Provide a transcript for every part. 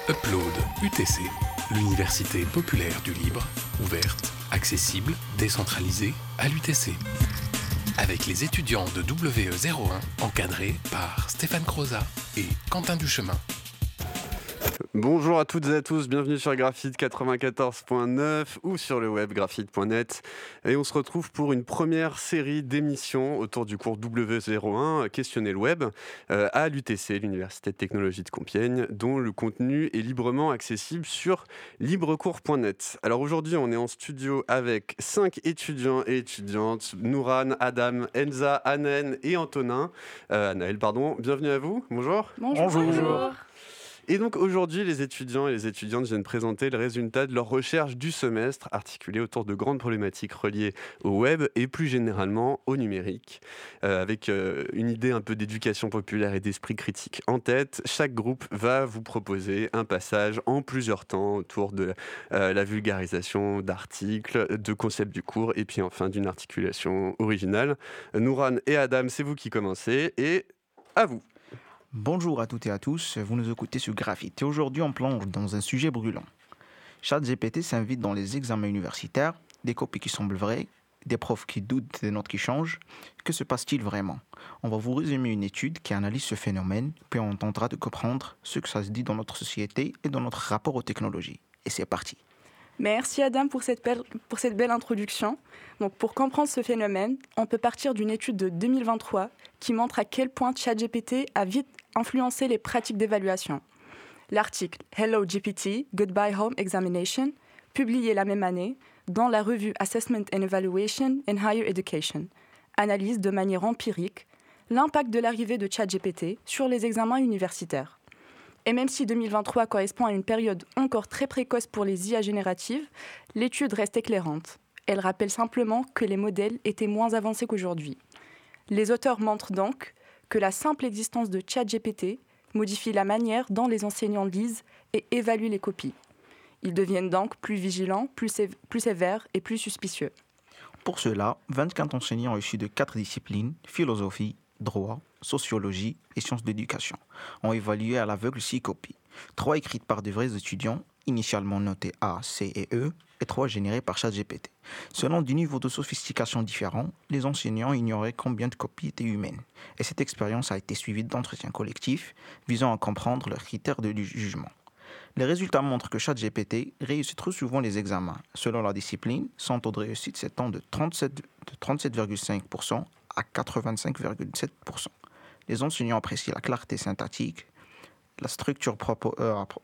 Upload UTC, l'université populaire du libre, ouverte, accessible, décentralisée à l'UTC. Avec les étudiants de WE01 encadrés par Stéphane Croza et Quentin Duchemin. Bonjour à toutes et à tous, bienvenue sur Graphite 94.9 ou sur le web graphite.net. Et on se retrouve pour une première série d'émissions autour du cours W01 Questionner le web à l'UTC, l'Université de technologie de Compiègne, dont le contenu est librement accessible sur librecours.net. Alors aujourd'hui, on est en studio avec 5 étudiants et étudiantes, Nouran, Adam, Elsa, Anaël et Antonin. Anaël, pardon. Bienvenue à vous, bonjour. Bonjour. Et donc aujourd'hui, les étudiants et les étudiantes viennent présenter le résultat de leur recherche du semestre, articulée autour de grandes problématiques reliées au web et plus généralement au numérique. Avec une idée un peu d'éducation populaire et d'esprit critique en tête, chaque groupe va vous proposer un passage en plusieurs temps autour de la vulgarisation d'articles, de concepts du cours et puis enfin d'une articulation originale. Nouran et Adam, c'est vous qui commencez et à vous. Bonjour à toutes et à tous, vous nous écoutez sur Graphite et aujourd'hui on plonge dans un sujet brûlant. ChatGPT s'invite dans les examens universitaires, des copies qui semblent vraies, des profs qui doutent, des notes qui changent. Que se passe-t-il vraiment ? On va vous résumer une étude qui analyse ce phénomène, puis on tentera de comprendre ce que ça se dit dans notre société et dans notre rapport aux technologies. Et c'est parti. Merci Adam pour cette belle introduction. Donc, pour comprendre ce phénomène, on peut partir d'une étude de 2023 qui montre à quel point ChatGPT a vite influencé les pratiques d'évaluation. L'article « Hello GPT, Goodbye Home Examination » publié la même année dans la revue Assessment and Evaluation in Higher Education analyse de manière empirique l'impact de l'arrivée de ChatGPT sur les examens universitaires. Et même si 2023 correspond à une période encore très précoce pour les IA génératives, l'étude reste éclairante. Elle rappelle simplement que les modèles étaient moins avancés qu'aujourd'hui. Les auteurs montrent donc que la simple existence de ChatGPT modifie la manière dont les enseignants lisent et évaluent les copies. Ils deviennent donc plus vigilants, plus sévères et plus suspicieux. Pour cela, 24 enseignants issus de 4 disciplines, philosophie, droit, sociologie et sciences d'éducation, ont évalué à l'aveugle 6 copies. 3 écrites par de vrais étudiants, initialement notées A, C et E, et 3 générées par ChatGPT. Selon des niveaux de sophistication différents, les enseignants ignoraient combien de copies étaient humaines. Et cette expérience a été suivie d'entretiens collectifs visant à comprendre leurs critères de jugement. Les résultats montrent que ChatGPT réussit trop souvent les examens. Selon la discipline, son taux de réussite s'étend de 37,5% à 85,7%. Les enseignants apprécient la clarté syntactique, la structure propre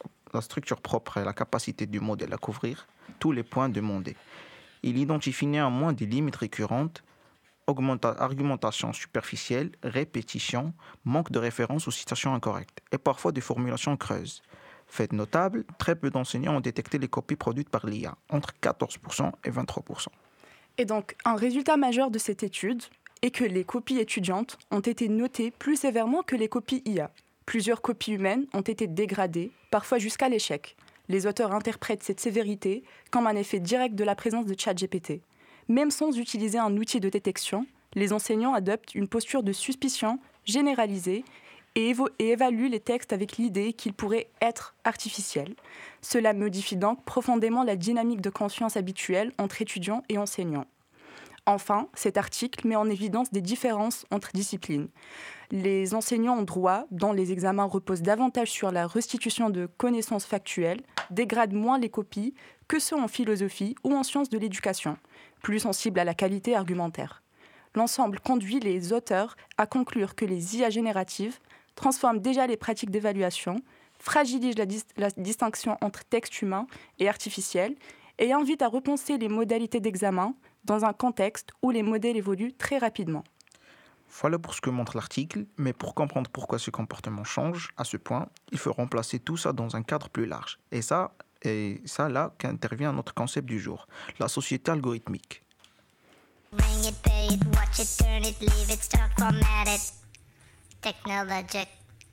et la capacité du modèle à couvrir tous les points demandés. Il identifie néanmoins des limites récurrentes, argumentation superficielle, répétition, manque de référence ou citation incorrecte, et parfois des formulations creuses. Fait notable, très peu d'enseignants ont détecté les copies produites par l'IA, entre 14% et 23%. Et donc, un résultat majeur de cette étude est que les copies étudiantes ont été notées plus sévèrement que les copies IA. Plusieurs copies humaines ont été dégradées, parfois jusqu'à l'échec. Les auteurs interprètent cette sévérité comme un effet direct de la présence de ChatGPT. Même sans utiliser un outil de détection, les enseignants adoptent une posture de suspicion généralisée et évaluent les textes avec l'idée qu'ils pourraient être artificiels. Cela modifie donc profondément la dynamique de confiance habituelle entre étudiants et enseignants. Enfin, cet article met en évidence des différences entre disciplines. Les enseignants en droit, dont les examens reposent davantage sur la restitution de connaissances factuelles, dégradent moins les copies que ceux en philosophie ou en sciences de l'éducation, plus sensibles à la qualité argumentaire. L'ensemble conduit les auteurs à conclure que les IA génératives transforment déjà les pratiques d'évaluation, fragilisent la distinction entre texte humain et artificiel et invitent à repenser les modalités d'examen dans un contexte où les modèles évoluent très rapidement. Voilà pour ce que montre l'article, mais pour comprendre pourquoi ce comportement change à ce point, il faut remplacer tout ça dans un cadre plus large. Et ça là qu'intervient notre concept du jour, la société algorithmique. Bring it, pay it, watch it, turn it, leave it, start, format it. Technologic.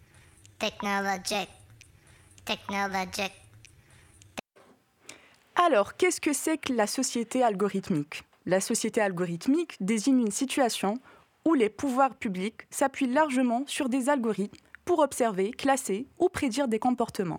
Alors, qu'est-ce que c'est que la société algorithmique ? La société algorithmique désigne une situation où les pouvoirs publics s'appuient largement sur des algorithmes pour observer, classer ou prédire des comportements.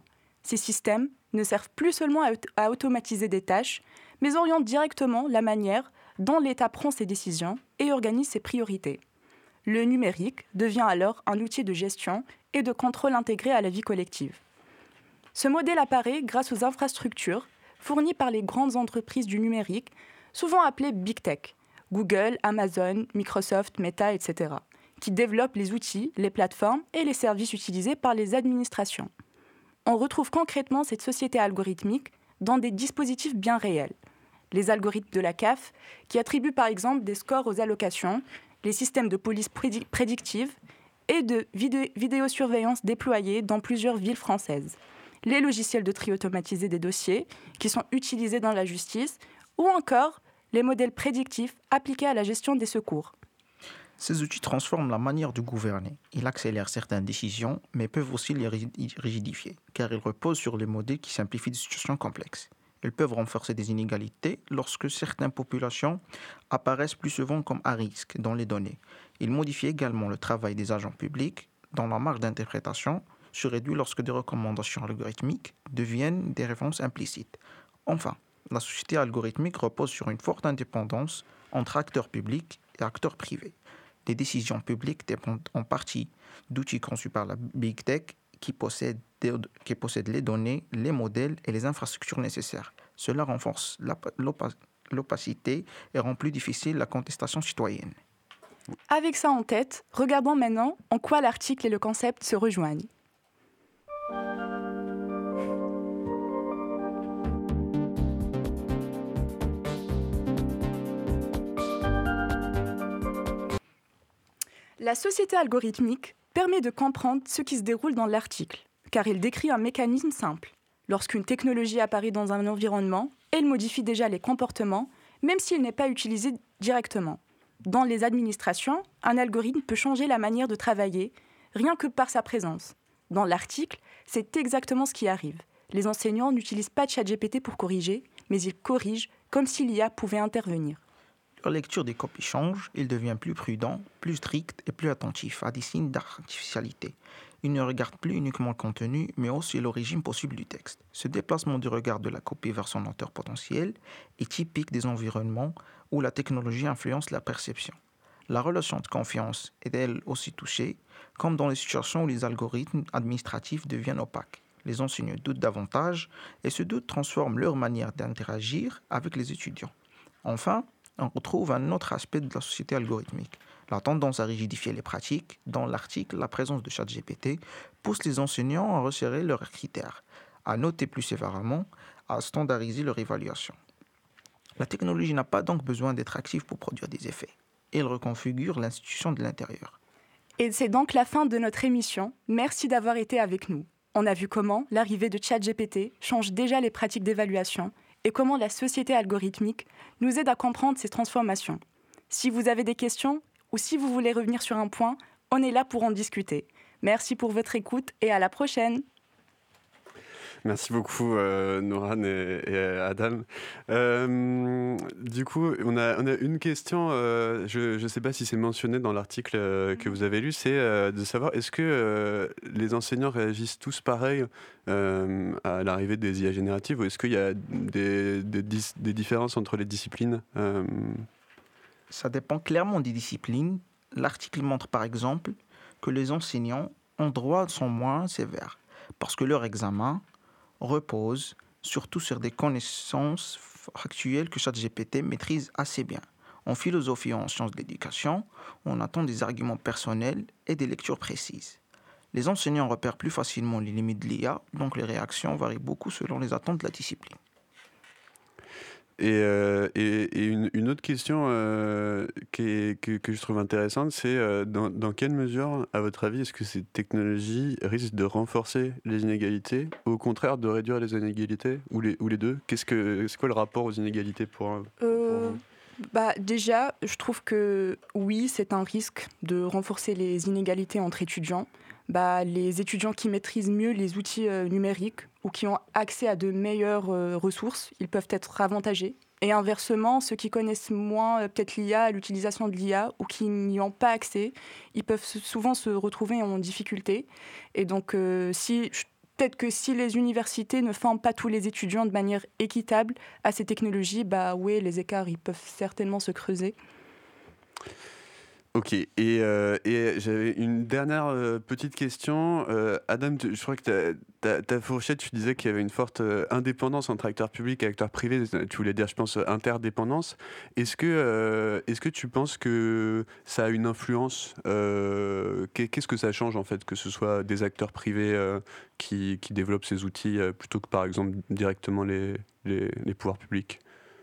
Ces systèmes ne servent plus seulement à automatiser des tâches, mais orientent directement la manière dont l'État prend ses décisions et organise ses priorités. Le numérique devient alors un outil de gestion et de contrôle intégré à la vie collective. Ce modèle apparaît grâce aux infrastructures fournies par les grandes entreprises du numérique, souvent appelées Big Tech, Google, Amazon, Microsoft, Meta, etc., qui développent les outils, les plateformes et les services utilisés par les administrations. On retrouve concrètement cette société algorithmique dans des dispositifs bien réels. Les algorithmes de la CAF, qui attribuent par exemple des scores aux allocations, les systèmes de police prédictive et de vidéosurveillance déployés dans plusieurs villes françaises, les logiciels de tri automatisé des dossiers qui sont utilisés dans la justice, ou encore les modèles prédictifs appliqués à la gestion des secours. Ces outils transforment la manière de gouverner. Ils accélèrent certaines décisions, mais peuvent aussi les rigidifier, car ils reposent sur les modèles qui simplifient des situations complexes. Ils peuvent renforcer des inégalités lorsque certaines populations apparaissent plus souvent comme à risque dans les données. Ils modifient également le travail des agents publics, dont la marge d'interprétation se réduit lorsque des recommandations algorithmiques deviennent des références implicites. Enfin, la société algorithmique repose sur une forte indépendance entre acteurs publics et acteurs privés. Les décisions publiques dépendent en partie d'outils conçus par la Big Tech qui possèdent les données, les modèles et les infrastructures nécessaires. Cela renforce l'opacité et rend plus difficile la contestation citoyenne. Avec ça en tête, regardons maintenant en quoi l'article et le concept se rejoignent. La société algorithmique permet de comprendre ce qui se déroule dans l'article, car il décrit un mécanisme simple. Lorsqu'une technologie apparaît dans un environnement, elle modifie déjà les comportements, même s'il n'est pas utilisé directement. Dans les administrations, un algorithme peut changer la manière de travailler, rien que par sa présence. Dans l'article, c'est exactement ce qui arrive. Les enseignants n'utilisent pas ChatGPT pour corriger, mais ils corrigent comme si l'IA pouvait intervenir. Leur lecture des copies change, il devient plus prudent, plus strict et plus attentif à des signes d'artificialité. Il ne regarde plus uniquement le contenu, mais aussi l'origine possible du texte. Ce déplacement du regard de la copie vers son auteur potentiel est typique des environnements où la technologie influence la perception. La relation de confiance est elle aussi touchée, comme dans les situations où les algorithmes administratifs deviennent opaques. Les enseignants doutent davantage et ce doute transforme leur manière d'interagir avec les étudiants. Enfin, on retrouve un autre aspect de la société algorithmique, la tendance à rigidifier les pratiques. Dans l'article, la présence de ChatGPT pousse les enseignants à resserrer leurs critères, à noter plus sévèrement, à standardiser leur évaluation. La technologie n'a pas donc besoin d'être active pour produire des effets. Elle reconfigure l'institution de l'intérieur. Et c'est donc la fin de notre émission. Merci d'avoir été avec nous. On a vu comment l'arrivée de ChatGPT change déjà les pratiques d'évaluation et comment la société algorithmique nous aide à comprendre ces transformations. Si vous avez des questions ou si vous voulez revenir sur un point, on est là pour en discuter. Merci pour votre écoute et à la prochaine. Merci beaucoup Noran et Adam. Du coup, on a une question, je ne sais pas si c'est mentionné dans l'article que vous avez lu, c'est de savoir est-ce que les enseignants réagissent tous pareil à l'arrivée des IA génératives ou est-ce qu'il y a des différences entre les disciplines Ça dépend clairement des disciplines. L'article montre par exemple que les enseignants en droit sont moins sévères parce que leur examen repose surtout sur des connaissances factuelles que ChatGPT maîtrise assez bien. En philosophie ou en sciences de l'éducation, on attend des arguments personnels et des lectures précises. Les enseignants repèrent plus facilement les limites de l'IA, donc les réactions varient beaucoup selon les attentes de la discipline. Et une autre question que je trouve intéressante, c'est dans quelle mesure, à votre avis, est-ce que ces technologies risquent de renforcer les inégalités ou au contraire de réduire les inégalités ou les deux ? C'est quoi le rapport aux inégalités pour vous ? Déjà, je trouve que oui, c'est un risque de renforcer les inégalités entre étudiants. Les étudiants qui maîtrisent mieux les outils numériques ou qui ont accès à de meilleures ressources, ils peuvent être avantagés. Et inversement, ceux qui connaissent moins peut-être l'IA, l'utilisation de l'IA ou qui n'y ont pas accès, ils peuvent souvent se retrouver en difficulté. Et donc, si peut-être que si les universités ne forment pas tous les étudiants de manière équitable à ces technologies, oui, les écarts ils peuvent certainement se creuser. Ok, et j'avais une dernière petite question. Adam, je crois que ta fourchette, tu disais qu'il y avait une forte indépendance entre acteurs publics et acteurs privés. Tu voulais dire, je pense, interdépendance. Est-ce que tu penses que ça a une influence qu'est-ce que ça change en fait, que ce soit des acteurs privés qui développent ces outils plutôt que par exemple directement les pouvoirs publics?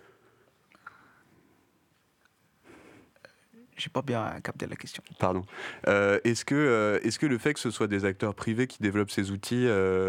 J'ai pas bien capté la question. Pardon. Est-ce que le fait que ce soit des acteurs privés qui développent ces outils,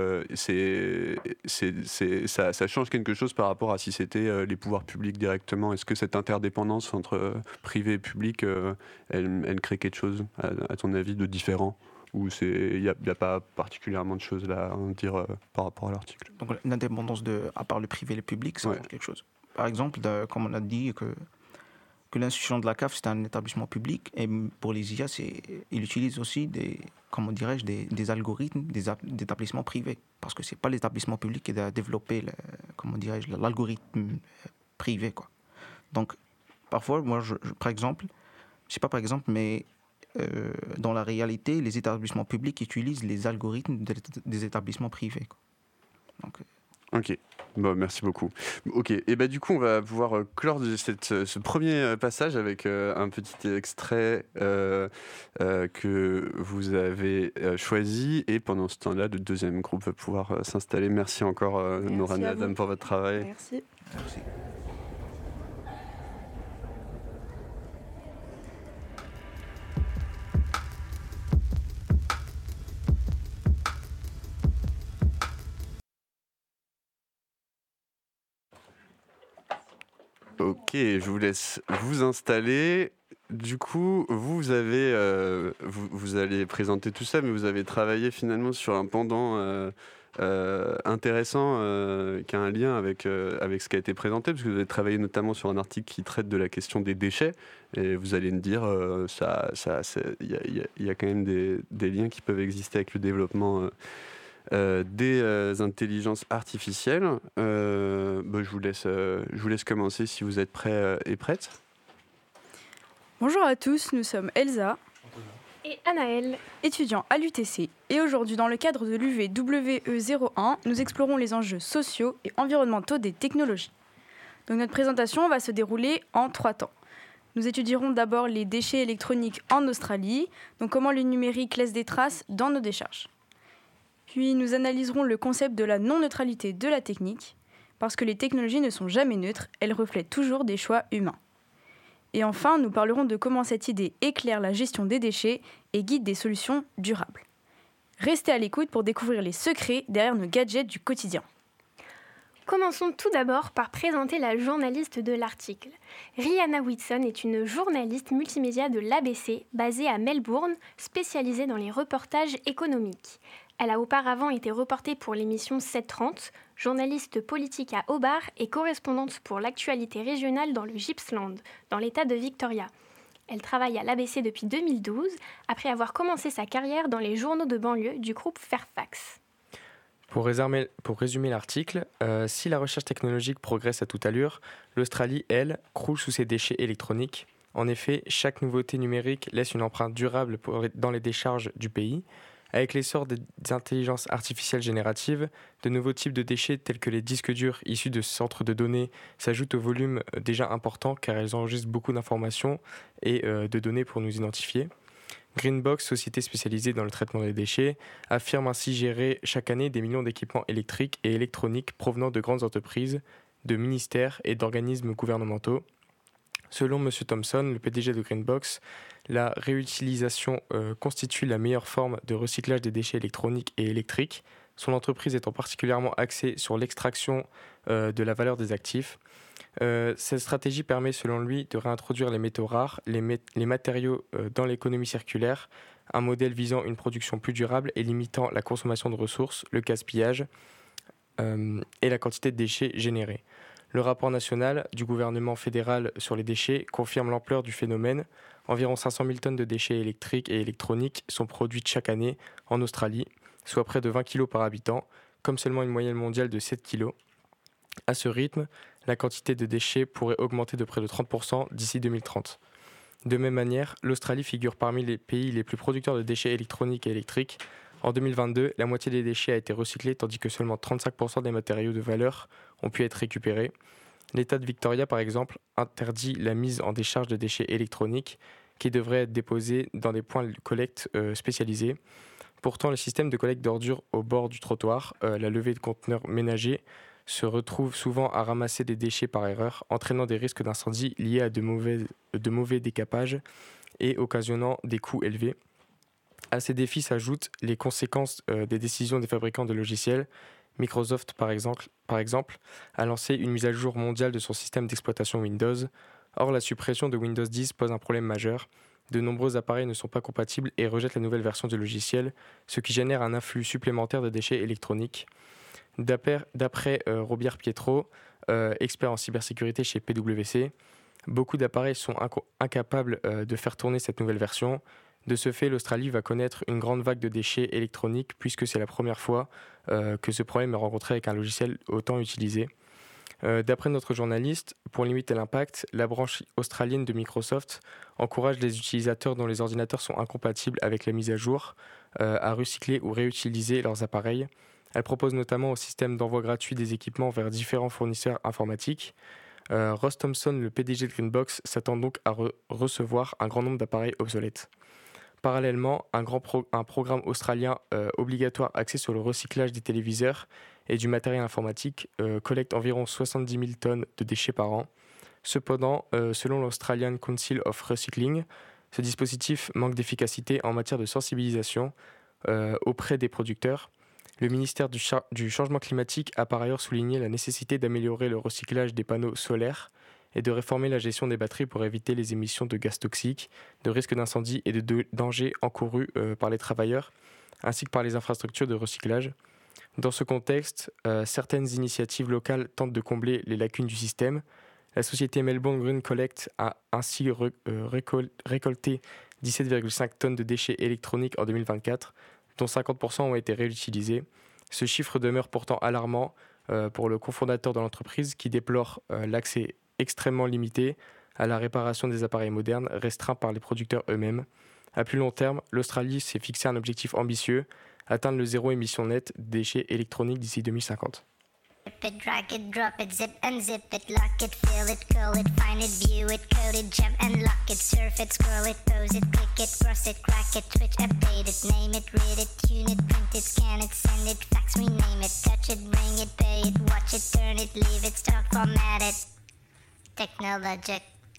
ça change quelque chose par rapport à si c'était les pouvoirs publics directement? Est-ce que cette interdépendance entre privé et public, elle crée quelque chose, à ton avis, de différent? Ou il n'y a pas particulièrement de choses là à dire par rapport à l'article? Donc l'indépendance à part le privé et le public, ça change quelque chose. Par exemple, comme on a dit que l'institution de la CAF, c'est un établissement public, et pour les IA, il utilise aussi des algorithmes d'établissements privés, parce que c'est pas l'établissement public qui a développé l'algorithme privé, quoi. Donc, parfois, moi, par exemple, je sais pas par exemple, mais dans la réalité, les établissements publics utilisent les algorithmes des établissements privés, quoi. Donc, ok, bon, merci beaucoup. Ok, et du coup, on va pouvoir clore ce premier passage avec un petit extrait que vous avez choisi. Et pendant ce temps-là, le deuxième groupe va pouvoir s'installer. Merci encore, Noran et Adam, pour votre travail. Merci. merci. Ok, je vous laisse vous installer. Du coup, vous allez présenter tout ça, mais vous avez travaillé finalement sur un pendant intéressant qui a un lien avec ce qui a été présenté, parce que vous avez travaillé notamment sur un article qui traite de la question des déchets, et vous allez me dire, il y a quand même des liens qui peuvent exister avec le développement des intelligences artificielles. Je vous laisse commencer si vous êtes prêts et prêtes. Bonjour à tous, nous sommes Elsa et Anaëlle, étudiants à l'UTC. Et aujourd'hui, dans le cadre de l'UVWE01, nous explorons les enjeux sociaux et environnementaux des technologies. Donc notre présentation va se dérouler en 3 temps. Nous étudierons d'abord les déchets électroniques en Australie, donc comment le numérique laisse des traces dans nos décharges. Puis nous analyserons le concept de la non-neutralité de la technique, parce que les technologies ne sont jamais neutres, elles reflètent toujours des choix humains. Et enfin, nous parlerons de comment cette idée éclaire la gestion des déchets et guide des solutions durables. Restez à l'écoute pour découvrir les secrets derrière nos gadgets du quotidien. Commençons tout d'abord par présenter la journaliste de l'article. Rihanna Whitson est une journaliste multimédia de l'ABC basée à Melbourne, spécialisée dans les reportages économiques. Elle a auparavant été reportée pour l'émission 730, journaliste politique à Hobart et correspondante pour l'actualité régionale dans le Gippsland, dans l'état de Victoria. Elle travaille à l'ABC depuis 2012, après avoir commencé sa carrière dans les journaux de banlieue du groupe Fairfax. Pour résumer l'article, si la recherche technologique progresse à toute allure, l'Australie, elle, croule sous ses déchets électroniques. En effet, chaque nouveauté numérique laisse une empreinte durable dans les décharges du pays. Avec l'essor des intelligences artificielles génératives, de nouveaux types de déchets tels que les disques durs issus de centres de données s'ajoutent au volume déjà important car elles enregistrent beaucoup d'informations et de données pour nous identifier. Greenbox, société spécialisée dans le traitement des déchets, affirme ainsi gérer chaque année des millions d'équipements électriques et électroniques provenant de grandes entreprises, de ministères et d'organismes gouvernementaux. Selon M. Thompson, le PDG de Greenbox, la réutilisation constitue la meilleure forme de recyclage des déchets électroniques et électriques, son entreprise étant particulièrement axée sur l'extraction de la valeur des actifs. Cette stratégie permet, selon lui, de réintroduire les métaux rares, les matériaux dans l'économie circulaire, un modèle visant une production plus durable et limitant la consommation de ressources, le gaspillage et la quantité de déchets générés. Le rapport national du gouvernement fédéral sur les déchets confirme l'ampleur du phénomène. Environ 500 000 tonnes de déchets électriques et électroniques sont produites chaque année en Australie. soit près de 20 kg par habitant, comme seulement une moyenne mondiale de 7 kg. À ce rythme, la quantité de déchets pourrait augmenter de près de 30% d'ici 2030. De même manière, l'Australie figure parmi les pays les plus producteurs de déchets électroniques et électriques. En 2022, la moitié des déchets a été recyclée, tandis que seulement 35% des matériaux de valeur ont pu être récupérés. L'État de Victoria, par exemple, interdit la mise en décharge de déchets électroniques qui devraient être déposés dans des points de collecte spécialisés. Pourtant, le système de collecte d'ordures au bord du trottoir, la levée de conteneurs ménagers, se retrouve souvent à ramasser des déchets par erreur, entraînant des risques d'incendie liés à de mauvais décapages et occasionnant des coûts élevés. À ces défis s'ajoutent les conséquences des décisions des fabricants de logiciels. Microsoft, par exemple, a lancé une mise à jour mondiale de son système d'exploitation Windows. Or, la suppression de Windows 10 pose un problème majeur. De nombreux appareils ne sont pas compatibles et rejettent la nouvelle version du logiciel, ce qui génère un afflux supplémentaire de déchets électroniques. D'après Robert Pietro, expert en cybersécurité chez PwC, beaucoup d'appareils sont incapables de faire tourner cette nouvelle version. De ce fait, l'Australie va connaître une grande vague de déchets électroniques puisque c'est la première fois que ce problème est rencontré avec un logiciel autant utilisé. D'après notre journaliste, pour limiter l'impact, la branche australienne de Microsoft encourage les utilisateurs dont les ordinateurs sont incompatibles avec la mise à jour à recycler ou réutiliser leurs appareils. Elle propose notamment au système d'envoi gratuit des équipements vers différents fournisseurs informatiques. Ross Thompson, le PDG de Greenbox, s'attend donc à recevoir un grand nombre d'appareils obsolètes. Parallèlement, un programme australien obligatoire axé sur le recyclage des téléviseurs et du matériel informatique collecte environ 70 000 tonnes de déchets par an. Cependant, selon l'Australian Council of Recycling, ce dispositif manque d'efficacité en matière de sensibilisation auprès des producteurs. Le ministère du Changement climatique a par ailleurs souligné la nécessité d'améliorer le recyclage des panneaux solaires et de réformer la gestion des batteries pour éviter les émissions de gaz toxiques, de risques d'incendie et de dangers encourus par les travailleurs, ainsi que par les infrastructures de recyclage. Dans ce contexte, certaines initiatives locales tentent de combler les lacunes du système. La société Melbourne Green Collect a ainsi récolté 17,5 tonnes de déchets électroniques en 2024, dont 50% ont été réutilisés. Ce chiffre demeure pourtant alarmant pour le cofondateur de l'entreprise qui déplore l'accès extrêmement limité à la réparation des appareils modernes, restreint par les producteurs eux-mêmes. À plus long terme, l'Australie s'est fixé un objectif ambitieux, atteindre le zéro émission nette des déchets électroniques d'ici 2050. Rip it, drag it, drop it, zip and zip it, lock it, fill it, curl it, find it, view it, code it, jump and lock it, surf it, scroll it, pose it, click it, cross it, crack it, twitch, update it, name it, read it, tune it, print it, scan it, send it, fax, rename it, touch it, bring it, pay it, watch it, turn it, leave it, start, format it. Technologic,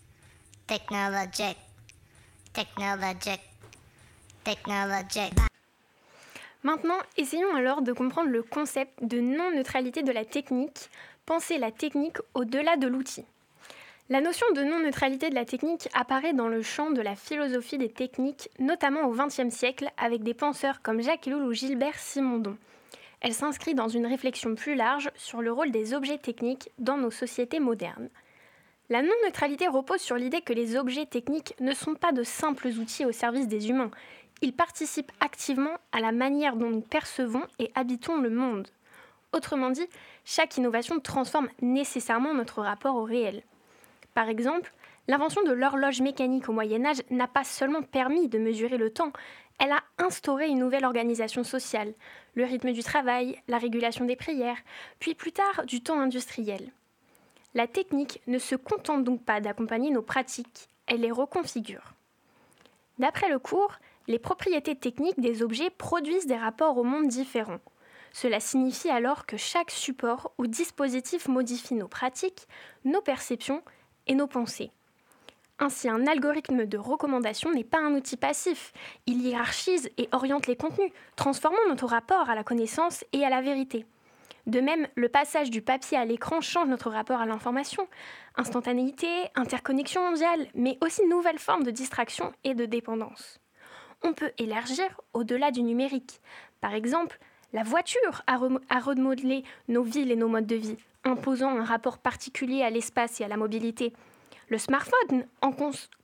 technologic, technologic, technologic. Maintenant, essayons alors de comprendre le concept de non-neutralité de la technique, penser la technique au-delà de l'outil. La notion de non-neutralité de la technique apparaît dans le champ de la philosophie des techniques, notamment au XXe siècle, avec des penseurs comme Jacques Ellul ou Gilbert Simondon. Elle s'inscrit dans une réflexion plus large sur le rôle des objets techniques dans nos sociétés modernes. La non-neutralité repose sur l'idée que les objets techniques ne sont pas de simples outils au service des humains. Ils participent activement à la manière dont nous percevons et habitons le monde. Autrement dit, chaque innovation transforme nécessairement notre rapport au réel. Par exemple, l'invention de l'horloge mécanique au Moyen-Âge n'a pas seulement permis de mesurer le temps, elle a instauré une nouvelle organisation sociale, le rythme du travail, la régulation des prières, puis plus tard du temps industriel. La technique ne se contente donc pas d'accompagner nos pratiques, elle les reconfigure. D'après le cours, les propriétés techniques des objets produisent des rapports au monde différents. Cela signifie alors que chaque support ou dispositif modifie nos pratiques, nos perceptions et nos pensées. Ainsi, un algorithme de recommandation n'est pas un outil passif. Il hiérarchise et oriente les contenus, transformant notre rapport à la connaissance et à la vérité. De même, le passage du papier à l'écran change notre rapport à l'information. Instantanéité, interconnexion mondiale, mais aussi nouvelles formes de distraction et de dépendance. On peut élargir au-delà du numérique. Par exemple, la voiture a remodelé nos villes et nos modes de vie, imposant un rapport particulier à l'espace et à la mobilité. Le smartphone,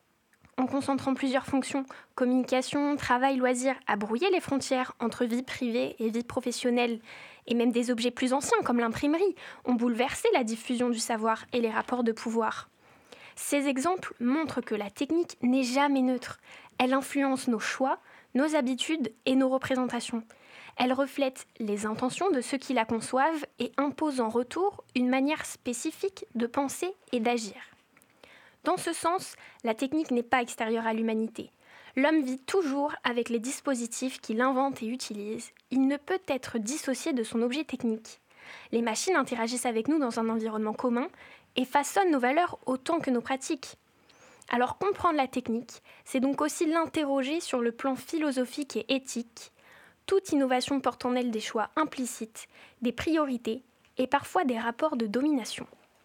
en concentrant plusieurs fonctions, communication, travail, loisirs, à brouiller les frontières entre vie privée et vie professionnelle, et même des objets plus anciens comme l'imprimerie, ont bouleversé la diffusion du savoir et les rapports de pouvoir. Ces exemples montrent que la technique n'est jamais neutre. Elle influence nos choix, nos habitudes et nos représentations. Elle reflète les intentions de ceux qui la conçoivent et impose en retour une manière spécifique de penser et d'agir. Dans ce sens, la technique n'est pas extérieure à l'humanité. L'homme vit toujours avec les dispositifs qu'il invente et utilise. Il ne peut être dissocié de son objet technique. Les machines interagissent avec nous dans un environnement commun et façonnent nos valeurs autant que nos pratiques. Alors comprendre la technique, c'est donc aussi l'interroger sur le plan philosophique et éthique. Toute innovation porte en elle des choix implicites, des priorités et parfois des rapports de domination.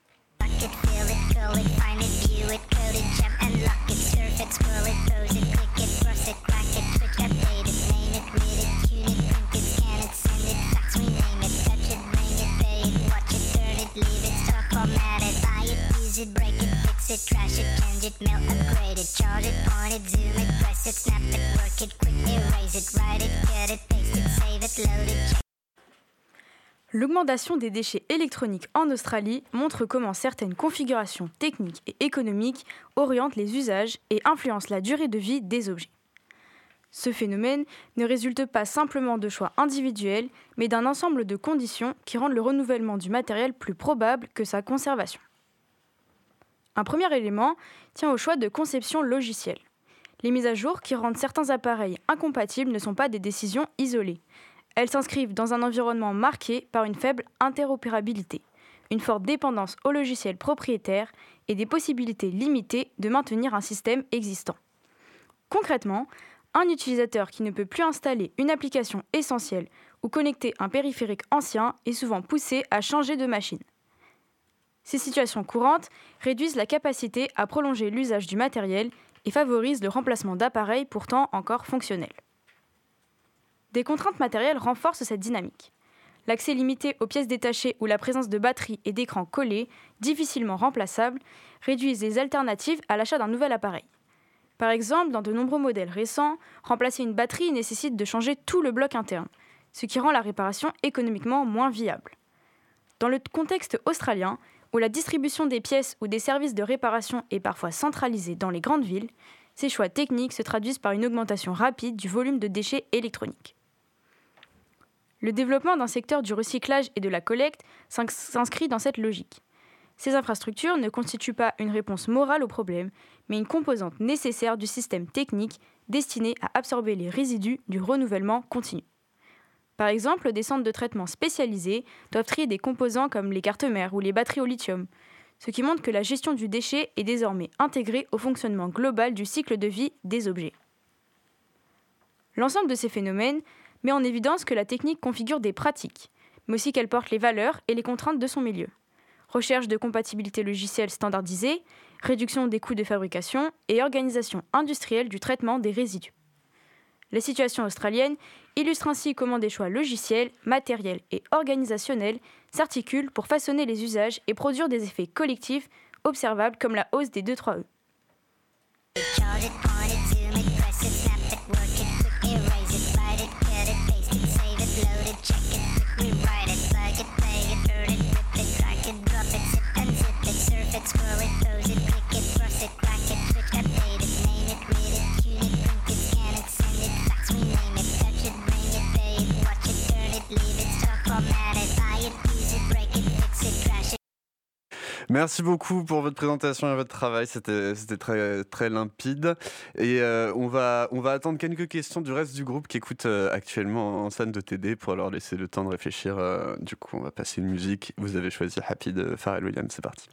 L'augmentation des déchets électroniques en Australie montre comment certaines configurations techniques et économiques orientent les usages et influencent la durée de vie des objets. Ce phénomène ne résulte pas simplement de choix individuels, mais d'un ensemble de conditions qui rendent le renouvellement du matériel plus probable que sa conservation. Un premier élément tient au choix de conception logicielle. Les mises à jour qui rendent certains appareils incompatibles ne sont pas des décisions isolées. Elles s'inscrivent dans un environnement marqué par une faible interopérabilité, une forte dépendance au logiciel propriétaire et des possibilités limitées de maintenir un système existant. Concrètement, un utilisateur qui ne peut plus installer une application essentielle ou connecter un périphérique ancien est souvent poussé à changer de machine. Ces situations courantes réduisent la capacité à prolonger l'usage du matériel et favorisent le remplacement d'appareils pourtant encore fonctionnels. Des contraintes matérielles renforcent cette dynamique. L'accès limité aux pièces détachées ou la présence de batteries et d'écrans collés, difficilement remplaçables, réduisent les alternatives à l'achat d'un nouvel appareil. Par exemple, dans de nombreux modèles récents, remplacer une batterie nécessite de changer tout le bloc interne, ce qui rend la réparation économiquement moins viable. Dans le contexte australien, où la distribution des pièces ou des services de réparation est parfois centralisée dans les grandes villes, ces choix techniques se traduisent par une augmentation rapide du volume de déchets électroniques. Le développement d'un secteur du recyclage et de la collecte s'inscrit dans cette logique. Ces infrastructures ne constituent pas une réponse morale au problème, mais une composante nécessaire du système technique destiné à absorber les résidus du renouvellement continu. Par exemple, des centres de traitement spécialisés doivent trier des composants comme les cartes mères ou les batteries au lithium, ce qui montre que la gestion du déchet est désormais intégrée au fonctionnement global du cycle de vie des objets. L'ensemble de ces phénomènes met en évidence que la technique configure des pratiques, mais aussi qu'elle porte les valeurs et les contraintes de son milieu. Recherche de compatibilité logicielle standardisée, réduction des coûts de fabrication et organisation industrielle du traitement des résidus. La situation australienne illustre ainsi comment des choix logiciels, matériels et organisationnels s'articulent pour façonner les usages et produire des effets collectifs observables comme la hausse des 2-3E. Merci beaucoup pour votre présentation et votre travail, c'était très, très limpide. Et on va attendre quelques questions du reste du groupe qui écoute actuellement en scène de TD pour leur laisser le temps de réfléchir. Du coup, on va passer une musique. Vous avez choisi Happy de Pharrell Williams, c'est parti.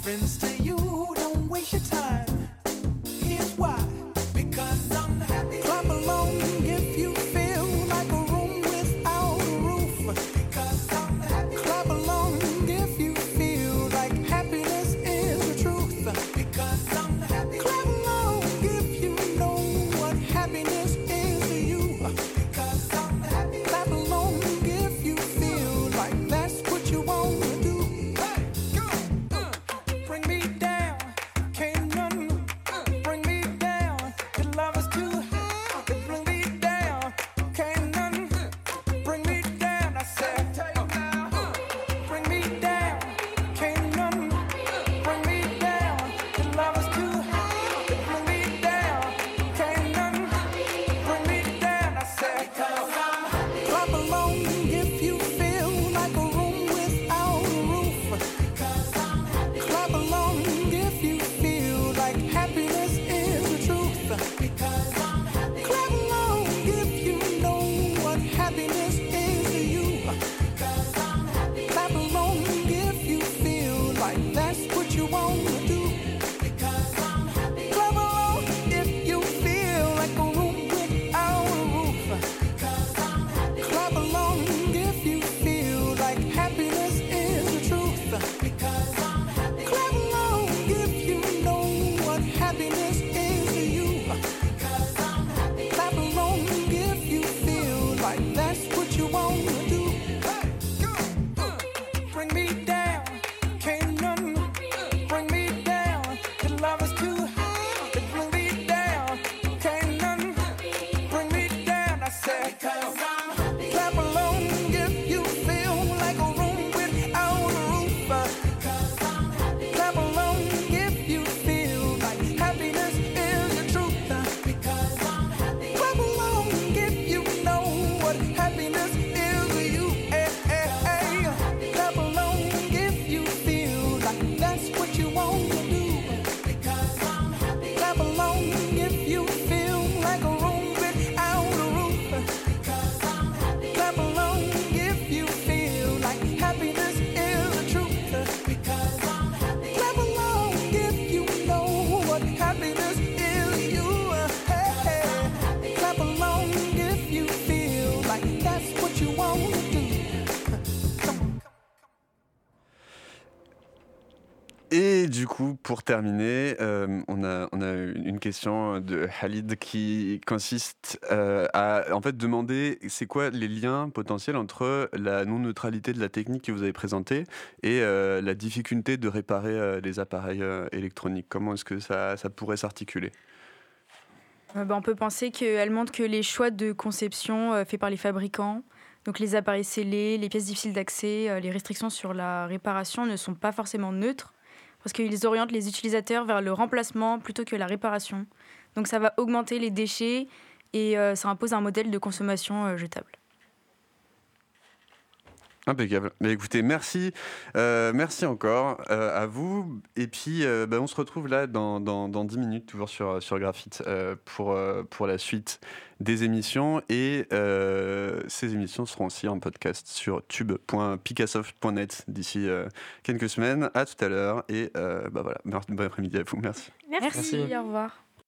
friends to you, don't waste your time. Here's why. Because I'm happy. Clap along if you feel like a room without a roof. Because I'm happy. Clap along if you feel like happiness is the truth. Because I'm happy. Clap along if you know what happiness is to you. Because I'm happy. Clap along if you feel like that's what you want to do. Hey, go! Bring me down. Can't none bring me down. Your love is too high. Bring me down. Can't none bring me down. I said, bring me down. Can't none bring me down. Your love is too high. Bring me down. Can't none bring me down. I said, clap along if you feel like a room without a roof. Clap along if you feel like happiness is the truth. Clap along if you know what happiness is to you. Clap along if you feel like that's what you want to do. Clap along if you feel like a room without a roof. Clap along if you feel like happiness is the truth. Clap along if you know what happiness is to you. Clap along if you feel like that's what you want to do. Bring me down, can't none bring me down. Your love is too high, bring me down, can't none bring me down. I said, clap along if you feel like a room without a roof. Clap along if you feel like happiness is the truth. Clap along if you know what happiness is to you. Clap along if you feel like that's what you want to do. Clap along if you feel like a room without a roof. Clap along if you feel like happiness is the truth. Clap along if you know what happiness is to you. Clap along if you feel like that's what you want to do. Et du coup, pour terminer, on a une question de Khalid qui consiste à en fait demander c'est quoi les liens potentiels entre la non-neutralité de la technique que vous avez présentée et la difficulté de réparer les appareils électroniques. Comment est-ce que ça pourrait s'articuler ? On peut penser qu'elle montre que les choix de conception faits par les fabricants, donc les appareils scellés, les pièces difficiles d'accès, les restrictions sur la réparation ne sont pas forcément neutres, parce qu'ils orientent les utilisateurs vers le remplacement plutôt que la réparation. Donc ça va augmenter les déchets et ça impose un modèle de consommation jetable. Impeccable. Mais écoutez, merci encore à vous. Et puis, on se retrouve là dans 10 minutes, toujours sur Graphite, pour la suite des émissions. Et ces émissions seront aussi en podcast sur tube.picassoft.net d'ici quelques semaines. À tout à l'heure. Et voilà, bon après-midi à vous. Merci. Merci. Au revoir.